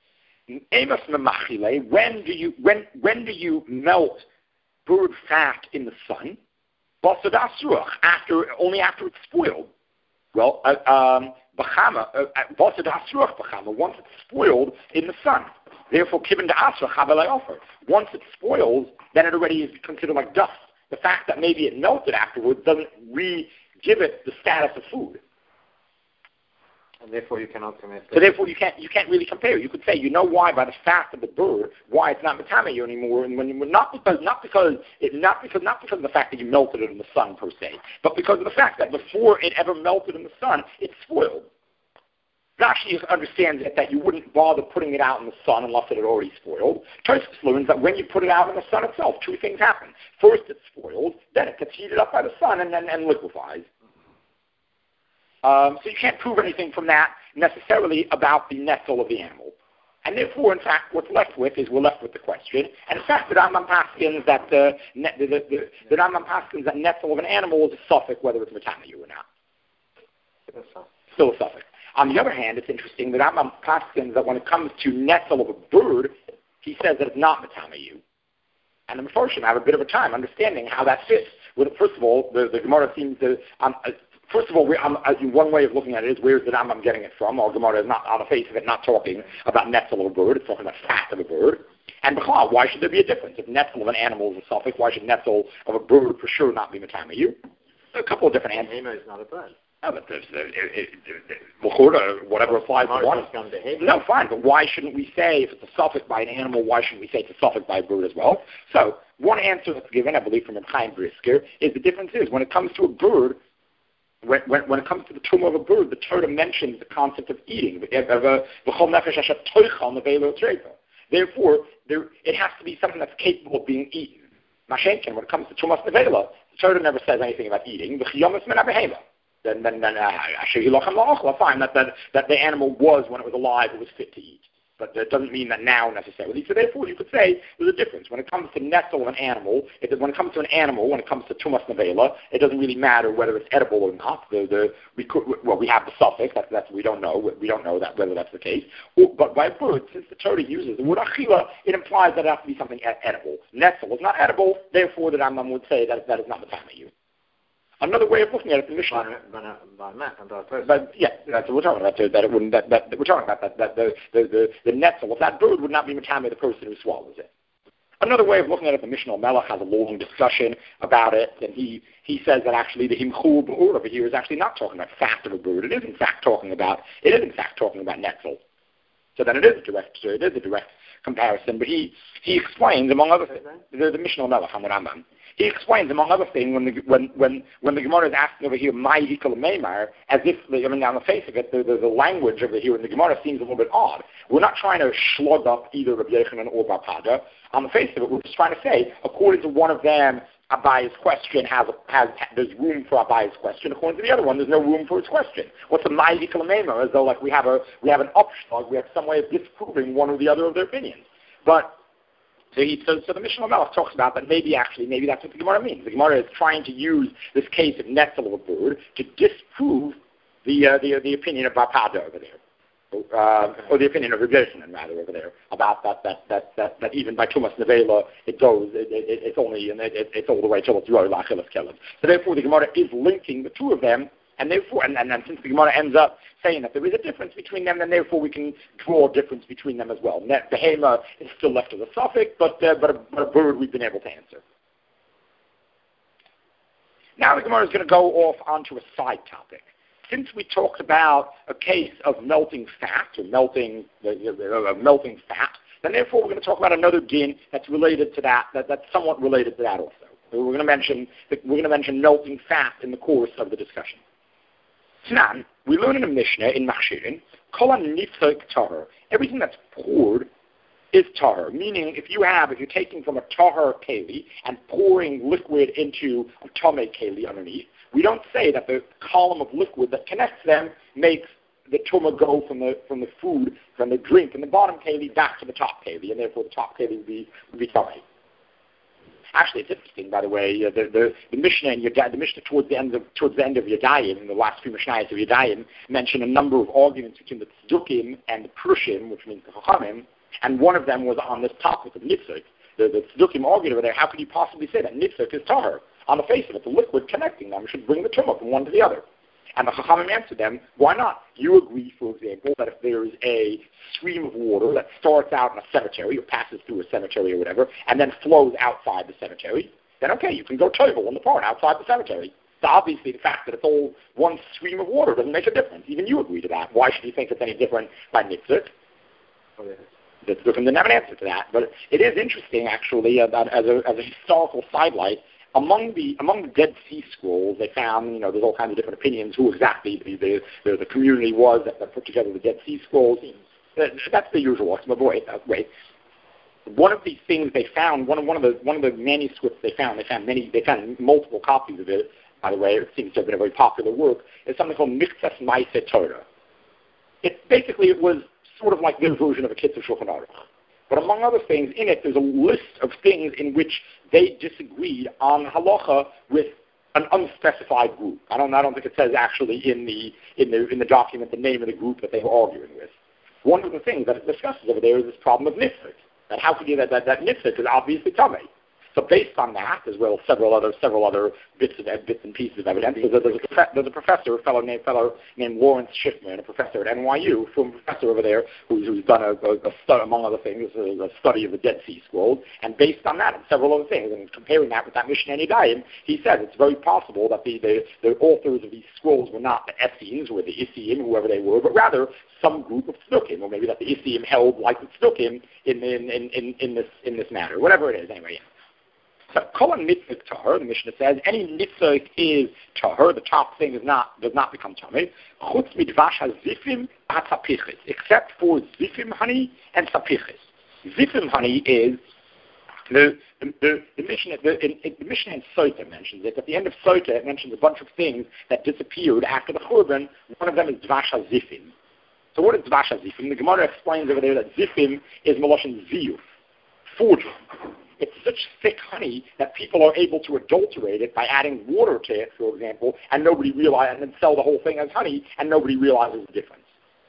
When do you when when do you melt bird fat in the sun? After only after it's spoiled. Well, uh, um, once it's spoiled in the sun. Therefore, kibbin offer. Once it spoils, then it already is considered like dust. The fact that maybe it melted afterwards doesn't re-give it the status of food. And therefore you cannot commit. So therefore you can't you can't really compare. You could say, you know why, by the fat of the bird, why it's not matame you anymore, and when you, not because not because it not because not because of the fact that you melted it in the sun per se, but because of the fact that before it ever melted in the sun, it spoiled. Rashi understands it, that you wouldn't bother putting it out in the sun unless it had already spoiled. Tosfos learns that when you put it out in the sun itself, two things happen. First, it's spoiled, then it gets heated up by the sun and then and, and liquefies. Um, so you can't prove anything from that necessarily about the netzel of the animal. And therefore, in fact, what's left with is we're left with the question. And in fact, the Rambam paskins that uh, ne- the, the, the, the Rambam paskins that netzel of an animal is a suffix, whether it's metamayu or not. Still a suffix. On the other hand, it's interesting that Rambam paskins that when it comes to netzel of a bird, he says that it's not metamayu. And the Mefarshim have a bit of a time understanding how that fits. Well, first of all, the, the Gemara seems to. Um, uh, First of all, we, um, uh, one way of looking at it is where's the Rambam getting it from? Our Gemara is not, on the face of it, not talking about netzel of a bird. It's talking about fat of a bird. And b'chal, why should there be a difference? If netzel of an animal is a suffix, why should netzel of a bird for sure not be metamayu? A couple of different answers. Behema is not a bird. No, but there's, uh, it, it, it, whatever applies to one. No, fine, but why shouldn't we say, if it's a suffix by an animal, why shouldn't we say it's a suffix by a bird as well? So, one answer that's given, I believe, from Chaim Brisker, is the difference is, when it comes to a bird, When, when, when it comes to the tumor of a bird, the Torah mentions the concept of eating. Therefore, there, it has to be something that's capable of being eaten. Mashenkin, when it comes to tumas nevela, the Torah never says anything about eating. Then, then, then, uh, fine, that, that, that the animal was, when it was alive, it was fit to eat. But that doesn't mean that now necessarily. So therefore, you could say there's a difference. When it comes to netzel of an animal, it, when it comes to an animal, when it comes to tumas nevela, it doesn't really matter whether it's edible or not. The, the, we could, well, we have the suffix. That's, that's we don't know. We don't know that whether that's the case. Or, but by a bird, since the Torah uses the word achila, it implies that it has to be something edible. Netzel is not edible. Therefore, the Rambam would say that that is not the time of you. Another way of looking at it, the Mishnah. But yeah, that's what we're talking about. That it wouldn't. That, that, that we're talking about that. That the the the, the netzel of that bird would not be matame the person who swallows it. Another way of looking at it, the Mishnah Melech has a long discussion about it, and he he says that actually the himchul b'ur over here is actually not talking about fat of a bird. It is in fact talking about it is in fact talking about netzel. So then it is a direct it is a direct comparison. But he he explains among other things the, the Mishnah Melech on the Rambam. He explains, among other things, when the when when when the Gemara is asking over here, "My hikol meimar," as if the, I mean, on the face of it, the, the, the language over here in the Gemara seems a little bit odd. We're not trying to slug up either Rabbi Yochanan or Bar Pada. On the face of it, we're just trying to say, according to one of them, Abaye's question has has there's room for Abaye's question. According to the other one, there's no room for its question. What's a my hikol meimar? As though like we have a we have an upshlag, we have some way of disproving one or the other of their opinions, but. So, he, so, so the Mishnah Melech talks about that maybe actually, maybe that's what the Gemara means. The Gemara is trying to use this case of netzel of a bird to disprove the uh, the, the opinion of Bar Pada over there, uh, or the opinion of Rabbi Yochanan rather over there about that that that that, that even by tumas nevela it goes it, it, it's only and it, it, it's all the way till it's roy lachilas kelim. So therefore, the Gemara is linking the two of them. And therefore, and, and, and since the Gemara ends up saying that there is a difference between them, then therefore we can draw a difference between them as well. Net behema is still left as a suffix, but uh, but, a, but a bird we've been able to answer. Now the Gemara is going to go off onto a side topic. Since we talked about a case of melting fat or melting uh, uh, melting fat, then therefore we're going to talk about another din that's related to that, that that's somewhat related to that also. So we're going to mention we're going to mention melting fat in the course of the discussion. Tnan, we learn in a Mishnah in Machshirin, kol hanitzok tahor. Everything that's poured is tahor. Meaning, if you have, if you're taking from a tahor keli and pouring liquid into a tameh keli underneath, we don't say that the column of liquid that connects them makes the tumah go from the from the food, from the drink in the bottom keli back to the top keli, and therefore the top keli would be would be tameh. Actually, it's interesting, by the way. Uh, the, the the Mishnah and Yadayim, the Mishnah towards the end of towards the end of Yadayim, in the last few Mishnayos of Yadayim, mention a number of arguments between the Tzdukim and the Prushim, which means the Chachamim, and one of them was on this topic of Nitzuk. The, the Tzdukim argued over there, how could you possibly say that Nitzuk is tahor? On the face of it, the liquid connecting them should bring the tumah from one to the other. And the Chachamim answered them, why not? You agree, for example, that if there is a stream of water that starts out in a cemetery or passes through a cemetery or whatever, and then flows outside the cemetery, then okay, you can go tovel in the pond outside the cemetery. So obviously the fact that it's all one stream of water doesn't make a difference. Even you agree to that. Why should you think it's any different by Nitzuk? Okay. The Tzdukim didn't have an answer to that. But it is interesting, actually, uh, that as a, as a historical sidelight, Among the among the Dead Sea Scrolls, they found, you know, there's all kinds of different opinions who exactly the the, the, the community was that, that put together the Dead Sea Scrolls. That's the usual. But boy, wait. One of these things they found, one of one of the one of the manuscripts they found, they found many, they found multiple copies of it. By the way, it seems to have been a very popular work. It's something called Mitzvah Maaseh Torah. It basically it was sort of like their version of a Kitzur Shulchan Aruch. But among other things, in it, there's a list of things in which they disagreed on halacha with an unspecified group. I don't, I don't think it says actually in the in the in the document the name of the group that they were arguing with. One of the things that it discusses over there is this problem of nitzik. That how could you that that, that nitzik is obviously tummy. So based on that, as well as several other several other bits of bits and pieces of evidence, there's a, there's a, there's a professor, a fellow named fellow named Lawrence Schiffman, a professor at N Y U, from a professor over there who's, who's done a, a, a study, among other things, a, a study of the Dead Sea Scrolls, and based on that and several other things, and comparing that with that Mishnah Yadayim, he says it's very possible that the, the, the authors of these scrolls were not the Essenes or the Isseim, whoever they were, but rather some group of Tzdukim, or maybe that the Isseim held like the Tzdukim in, in, in, in, in this in this matter, whatever it is, anyway. So, kol nitzik tahor, the Mishnah says, any nitzik is tahor, the top thing is not, does not become tamei, chutz midvash ha-zifim ha-tzapichis, except for zifim honey and tzapichis. Zifim honey is, the, the, the, the Mishnah, the, in, in, the Mishnah in Sota mentions it. At the end of Sota, it mentions a bunch of things that disappeared after the Churban. One of them is dvash ha-zifim. So what is dvash ha-zifim? The Gemara explains over there that zifim is meloshin ziyuf, forgery. It's such thick honey that people are able to adulterate it by adding water to it, for example, and nobody realizes, and then sell the whole thing as honey, and nobody realizes the difference.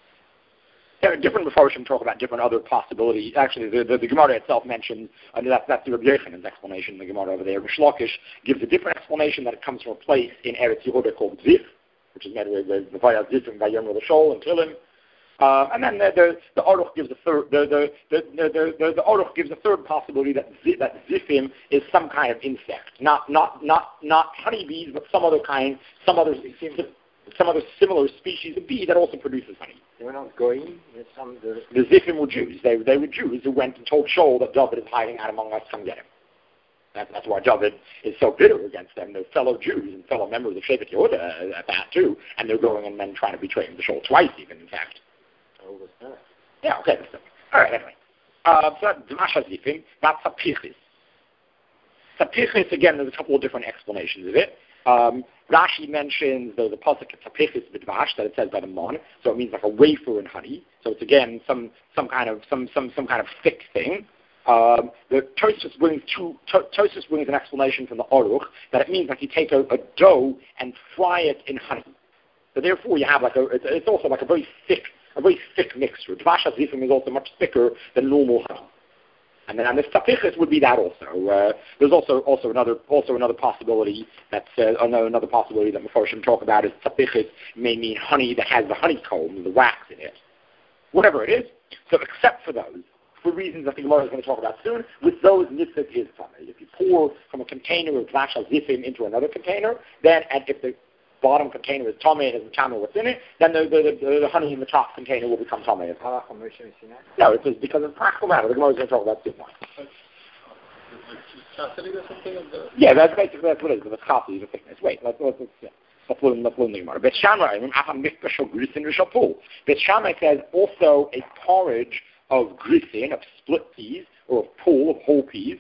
There are different Mefarshim talk about different other possibilities. Actually, the, the, the Gemara itself mentions, uh, that, that's the Rabbi Yochanan's explanation in the Gemara over there. Rish Lakish gives a different explanation that it comes from a place in Eretz Yehuda called Zif, which is made with the Vayaz Zif and Vayom L'Shol and Tilim. Uh, and then the the, the Aruch gives a third the the the the, the, the Aruch gives a third possibility that zi, that zifim is some kind of insect, not not not not honeybees, but some other kind, some other some other similar species of bee that also produces honey. They were not going. Some the, the zifim were Jews. They they were Jews who went and told Shaul that David is hiding out among us. Come get him. That, that's why David is so bitter against them. They're fellow Jews and fellow members of Shevet Yehuda at that too, and they're going and then trying to betray him to Shaul twice, even in fact. Yeah, okay. All right, anyway. Uh, so Dvash HaZifim, that's Tzapichis. Tzapichis, again, there's a couple of different explanations of it. Um, Rashi mentions the, the pasuk of Tzapichis B'Dvash, that it says by the Mon, so it means like a wafer in honey. So it's, again, some some kind of some some some kind of thick thing. Um, the Tosfos brings two. To, Tosfos brings an explanation from the Aruch that it means like you take a, a dough and fry it in honey. So therefore, you have like a. It's, it's also like a very thick. A very thick mixture. Dvash HaZifim is also much thicker than normal honey. And then and the Tzapichis would be that also. Uh, there's also also another also another possibility that's uh, another, another possibility that Mefarshim talk about is Tzapichis may mean honey that has the honeycomb, the wax in it. Whatever it is. So except for those, for reasons that the Gemara is going to talk about soon, with those nitzik is tummy. If you pour from a container of Dvash HaZifim into another container, then and if the bottom container is tummy and doesn't tell me what's in it, then the, the, the, the honey in the top container will become tummy. No, it's just because it's practical matter. The Gemara is going to talk about this one. Yeah, that's basically that's what it is. The chassid is the thickness. Wait, let's let's let's yeah. let's learn let's learn the Gemara. Bet Shammai, Bet Shammai says also a porridge of grisin, of split peas, or of pool of whole peas,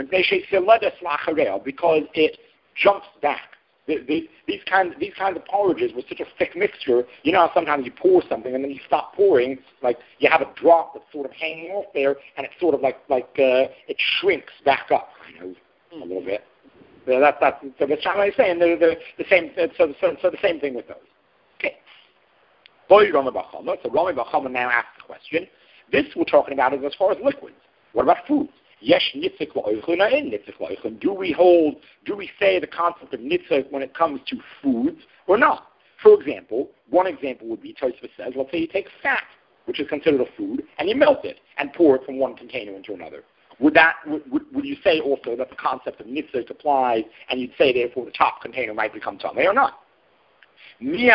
because it jumps back. The, the, these kinds these kinds of porridges with such a thick mixture, you know how sometimes you pour something and then you stop pouring, like you have a drop that's sort of hanging off there, and it's sort of like like uh, it shrinks back up, you know, a little bit. So that's that's so the Shammai is saying the the, the same so, so so the same thing with those. Okay. So Rami Bar Chama now asks the question. This we're talking about is as far as liquids. What about foods? Yesh nitzik la'oichlin in nitzik la'oichlin. Do we hold, do we say the concept of nitzik when it comes to foods or not? For example, one example would be, Tosfos says, let's say you take fat, which is considered a food, and you melt it and pour it from one container into another. Would that, would, would, would you say also that the concept of nitzik applies, and you'd say therefore the top container might become tamei or not? Do we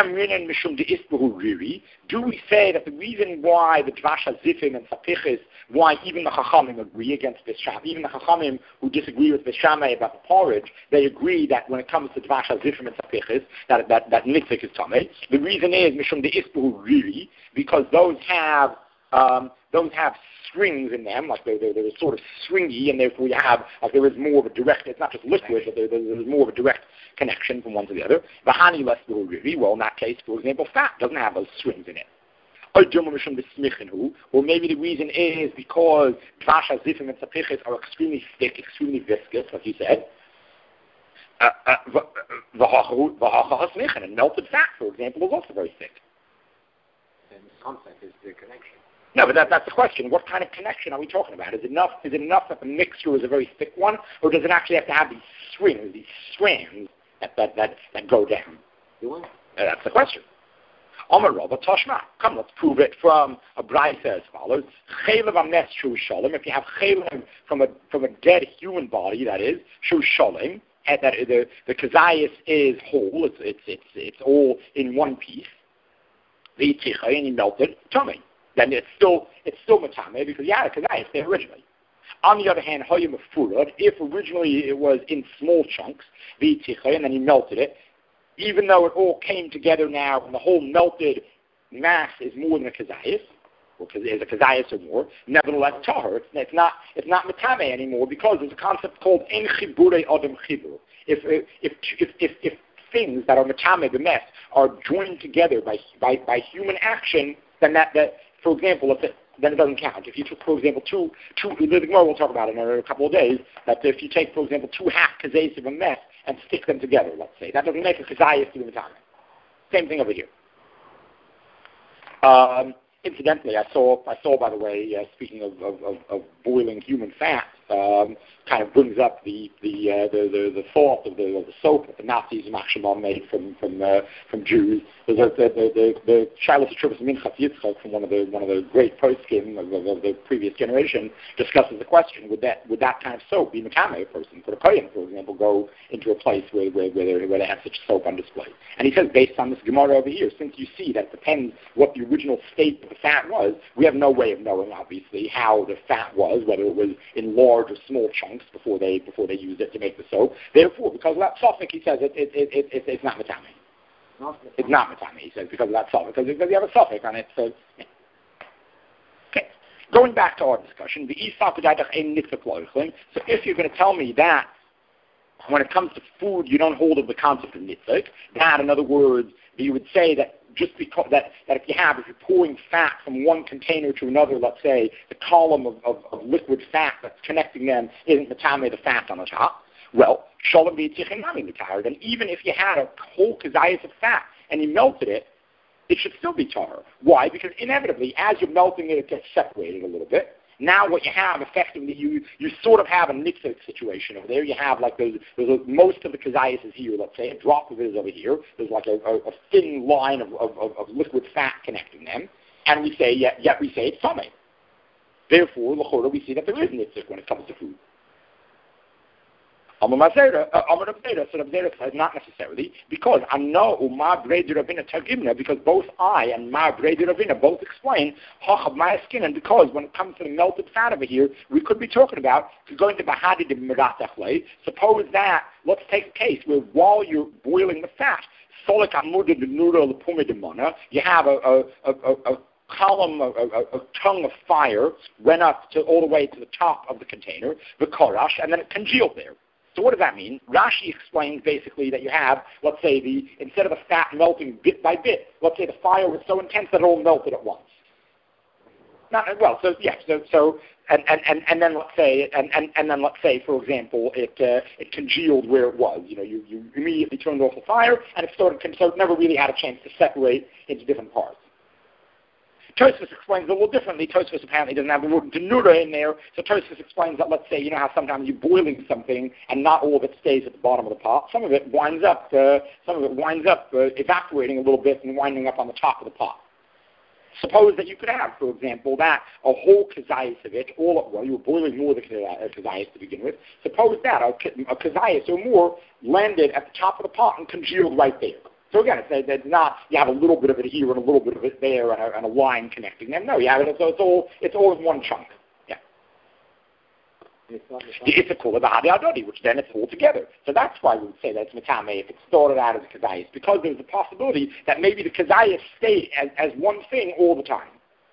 say that the reason why the Dvash HaZifim and Tzapichis, why even the Chachamim agree against this Shammai, even the Chachamim who disagree with the Shammai about the porridge, they agree that when it comes to Dvash HaZifim and Tzapichis, that that that nitzik is tamei. The reason is Mishum De'isbuhu Riri, because those have um, those have strings in them, like they're, they're, they're sort of stringy, and therefore you have, like there is more of a direct, it's not just liquid, but there, there's more of a direct connection from one to the other. V'hani less riri, well in that case, for example, fat doesn't have those strings in it. Or maybe the reason is because dvash hazifim and tzapichis are extremely thick, extremely viscous, like you said. Uh, uh, and melted fat, for example, is also very thick. And the concept is the connection. No, but that, that's the question. What kind of connection are we talking about? Is it enough? Is it enough that the mixture is a very thick one, or does it actually have to have these strings, these strands that that that, that go down? Uh, that's the question. Amar Rava Toshma. Come, let's prove it from a brayta as follows: Chaylev amnes shu shalom. If you have chaylev from a from a dead human body, that is shu shalom, that the the kazayas is whole. It's it's it's it's all in one piece. The ticha and you melted tummy. Then it's still it's still matame because you had a kazayas there originally. On the other hand, hoyim furad. If originally it was in small chunks, the ticha, and then you melted it. Even though it all came together now, and the whole melted mass is more than a kazayas, or is a kazayas or more, nevertheless tahor. It's, it's not it's not matame anymore because there's a concept called en chibure adam chibur. If if if if if things that are matame the mess are joined together by by by human action, then that that for example, if it, then it doesn't count. If you took, for example, two two the Gemara we'll talk about it in a couple of days. That if you take, for example, two half kazayas of a mess and stick them together, let's say. That doesn't make a kazayas to the matame. Same thing over here. Um, incidentally, I saw, I saw, by the way, uh, speaking of, of, of, of boiling human fat, um, kind of brings up the the, uh, the the the thought of the, of the soap that the Nazis Machshemon made from from uh, from Jews. There's a, the the the, the Shiloh Trubus Minchas Yitzchak from one of the one of the great poskim of, of, of the previous generation discusses the question: Would that would that kind of soap be matame a person? Could a kohen, for example, go into a place where where where they, where they have such soap on display? And he says, based on this Gemara over here, since you see that it depends what the original state of the fat was, we have no way of knowing, obviously, how the fat was, whether it was in large or small chunks before they before they used it to make the soap. Therefore, because of that suffix, he says it, it, it, it, it, it's not matame. It's not matame, he says, because of that suffix. Because, because you have a suffix on it. So, yeah. Okay. Going back to our discussion, the so if you're going to tell me that when it comes to food, you don't hold of the concept of nitzik, that, in other words, you would say that just because that, that if you have, if you're pouring fat from one container to another, let's say, the column of, of, of liquid fat that's connecting them isn't matame, the fat on the top. Well, shalom v'yitzichin nami mitar. Then even if you had a whole kazayas of fat and you melted it, it should still be tar. Why? Because inevitably, as you're melting it, it gets separated a little bit. Now what you have, effectively, you, you sort of have a nitzik situation over there. You have like those, there's a, most of the kazayas is here, let's say, a drop of it is over here. There's like a, a, a thin line of, of, of, of liquid fat connecting them. And we say, yet, yet we say it's tamei. Therefore, l'chora, we see that there is nitzik when it comes to food. Amar Mazera, Amar Rabbeira, so Rabbeira says not necessarily, because I know Ma Breder Ravina Targimna, because both I and Ma Breder Ravina both explain Hachab Maya skin, and because when it comes to the melted fat over here, we could be talking about going to Bahadi de Miratachle. Suppose that, let's take a case where while you're boiling the fat, Solik Amuda de Nura Lepumi de Mona, you have a, a, a, a, a column, a, a, a tongue of fire went up to all the way to the top of the container, the korash, and then it congealed there. So what does that mean? Rashi explains basically that you have, let's say, the instead of the fat melting bit by bit, let's say the fire was so intense that it all melted at once. Not well, so yes, so so and, and, and, and then let's say and, and, and then let's say for example it uh, it congealed where it was. You know, you, you immediately turned off the fire and it started so it never really had a chance to separate into different parts. Tosfos explains it a little differently. Tosfos apparently doesn't have the word denura in there, so Tosfos explains that, let's say, you know how sometimes you're boiling something and not all of it stays at the bottom of the pot. Some of it winds up, uh, some of it winds up uh, evaporating a little bit and winding up on the top of the pot. Suppose that you could have, for example, that a whole kazayas of it, all at once, you were boiling more than kazayas to begin with. Suppose that a, a kazayas or more landed at the top of the pot and congealed right there. So again, it's, it's not you have a little bit of it here and a little bit of it there and a, and a line connecting them. No, you have it. So it's all it's all in one chunk. Yeah. It's a kula b'hadi adodi, which then it's all together. So that's why we would say that it's matame if it started out as a kazayas, because there's a possibility that maybe the kazayas stay as, as one thing all the time.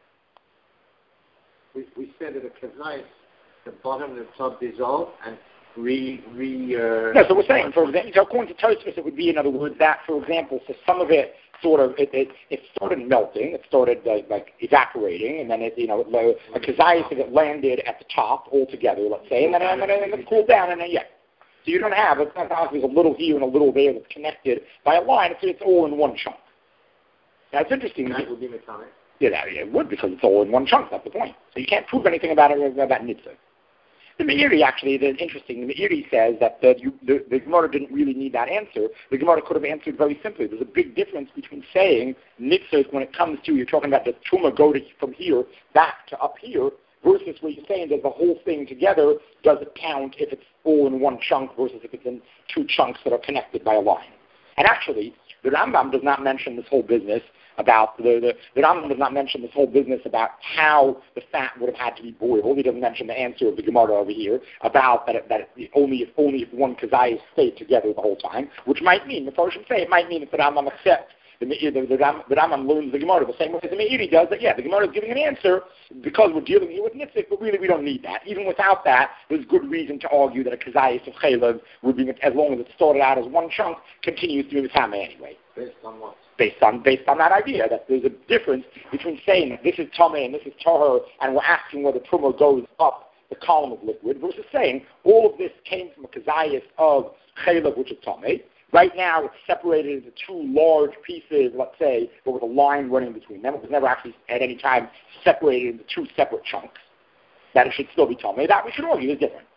We, we said that a kazayas, the bottom and the top dissolve and Re, re, uh, no, so we're saying, for example, so according to Tosfos, it would be, in other words, that, for example, so some of it, sort of it, it, it started melting, it started uh, like evaporating, and then it you know it, a kazayas that landed at the top altogether, let's say, and then and then, and then it cooled down, and then yeah. So you don't have it's not obviously a little here and a little there that's connected by a line. It's it's all in one chunk. Now it's interesting. That would be metame. Yeah, that, it would because it's all in one chunk. That's the point. So you can't prove anything about it about nitzah. The Meiri actually, the interesting. The Meiri says that the, you, the, the Gemara didn't really need that answer. The Gemara could have answered very simply. There's a big difference between saying nitzah when it comes to you're talking about the tumah go to, from here back to up here versus what you're saying does the whole thing together does it count if it's all in one chunk versus if it's in two chunks that are connected by a line. And actually, the Rambam does not mention this whole business about the, the, the Rambam does not mention this whole business about how the fat would have had to be boiled. He doesn't mention the answer of the Gemara over here about that, it, that it, only if only if one kazayas stayed together the whole time, which might mean, the Persian say, it might mean that the Rambam accepts the, the, the, Ram, the Rambam learns the Gemara the same way as the Meiri does, that yeah, the Gemara is giving an answer because we're dealing here with Nitzik, but really we don't need that. Even without that, there's good reason to argue that a kazayas of chaylev would be, as long as it started out as one chunk, continues to be Metame anyway. Based on what? Based on based on that idea that there's a difference between saying that this is Tameh and this is Tahor, and we're asking whether Truma goes up the column of liquid, versus saying all of this came from a kazayas of chaylev, which is Tameh. Right now, it's separated into two large pieces, let's say, but with a line running between them. It was never actually at any time separated into two separate chunks. That it should still be Tameh. That we should argue is different.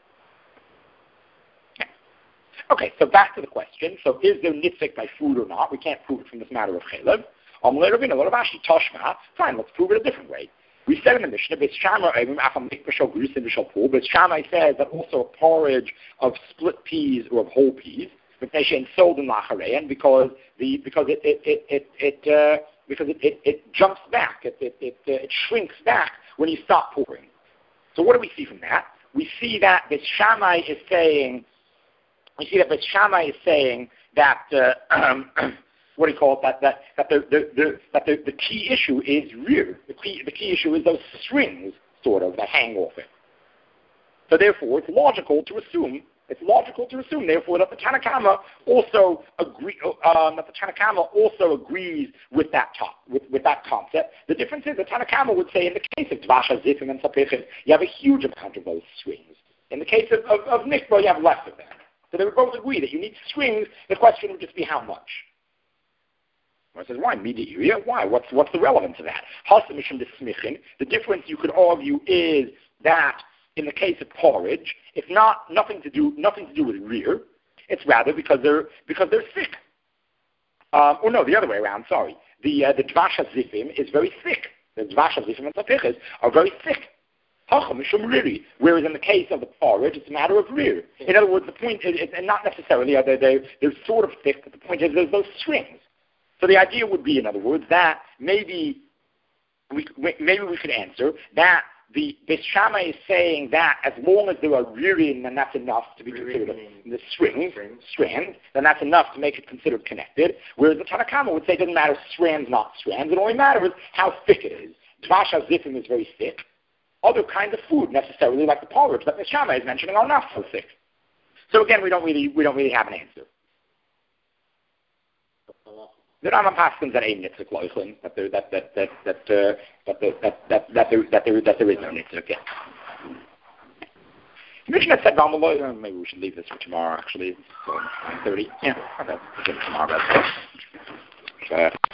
Okay, so back to the question. So is there nitzik by food or not? We can't prove it from this matter of chaylev. Fine, let's prove it a different way. We said in the Mishnah, Beis Shammai says that also a porridge of split peas or of whole peas, sold in lacharein because the because it it it it, it uh, because it, it, it jumps back, it it it, uh, it shrinks back when you stop pouring. So what do we see from that? We see that Beis Shammai is saying. We see that Beis Shammai is saying that uh, um, what do you call it? That that that the the, the that the, the key issue is rear. The key the key issue is those strings, sort of, that hang off it. So therefore, it's logical to assume. It's logical to assume, therefore, that the Tanna Kama also agree. Um, that the Tanna Kama also agrees with that top, with, with that concept. The difference is the Tanna Kama would say, in the case of Dvasha, Zifim, and Sapechim, you have a huge amount of those strings. In the case of of, of Nikba, you have less of them. So they would both agree that you need strings. The question would just be how much. I says, why media? Why? What's what's the relevance of that? The difference you could argue is that in the case of porridge, it's not nothing to do nothing to do with rear. It's rather because they're because they're thick. Um, or no, the other way around. Sorry, the uh, the dvasha zifim is very thick. The dvasha zifim and tapiches are very thick. Whereas in the case of the porridge, it's a matter of rear. In other words, the point is, and not necessarily, they're, they're, they're sort of thick, but the point is there's those strings. So the idea would be, in other words, that maybe we, maybe we could answer that the Beis Shammai is saying that as long as there are rearing, then that's enough to be considered the string, strand, then that's enough to make it considered connected. Whereas the Tanna Kama would say it doesn't matter strands, not strands. It only matters how thick it is. Dvasha zifim is very thick. Other kinds of food, necessarily like the porridge that Beis Shammai is mentioning, are not so thick. So again, we don't really we don't really have an answer. The Rambam paskins that ain't nitzik loichlin, that there that that that that uh, that that that that that there that there that there is no nitzik. Yeah. The Mishnah said Valmaloy. Maybe we should leave this for tomorrow. Actually, so nine thirty. Yeah, okay. We'll give it tomorrow. Uh,